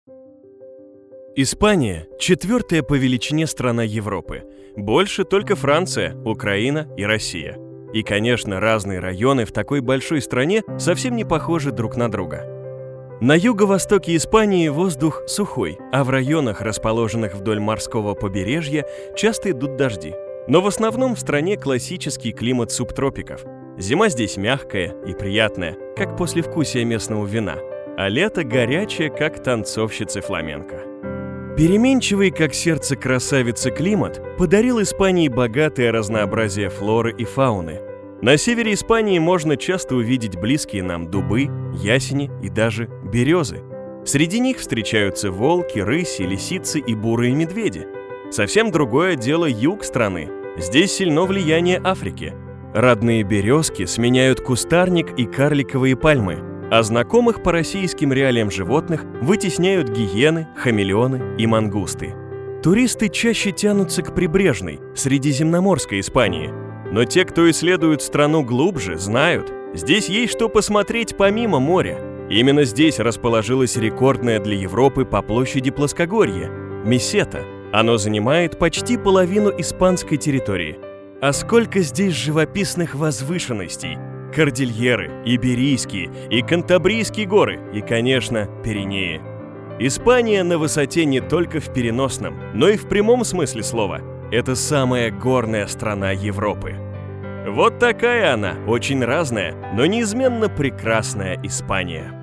Испания – четвертая по величине страна Европы. Больше только Франция, Украина и Россия. И, конечно, разные районы в такой большой стране совсем не похожи друг на друга. На юго-востоке Испании воздух сухой, а в районах, расположенных вдоль морского побережья, часто идут дожди. Но в основном в стране классический климат субтропиков. Зима здесь мягкая и приятная, как послевкусие местного вина, а лето горячее, как танцовщицы фламенко. Переменчивый, как сердце красавицы, климат подарил Испании богатое разнообразие флоры и фауны. На севере Испании можно часто увидеть близкие нам дубы, ясени и даже березы. Среди них встречаются волки, рыси, лисицы и бурые медведи. Совсем другое дело юг страны. Здесь сильно влияние Африки. Родные березки сменяют кустарник и карликовые пальмы, а знакомых по российским реалиям животных вытесняют гиены, хамелеоны и мангусты. Туристы чаще тянутся к прибрежной, средиземноморской Испании. Но те, кто исследует страну глубже, знают, здесь есть что посмотреть помимо моря. Именно здесь расположилось рекордное для Европы по площади плоскогорье – Месета. Оно занимает почти половину испанской территории. А сколько здесь живописных возвышенностей! Кордильеры, Иберийские и Кантабрийские горы и, конечно, Пиренеи. Испания на высоте не только в переносном, но и в прямом смысле слова. Это самая горная страна Европы. Вот такая она, очень разная, но неизменно прекрасная Испания.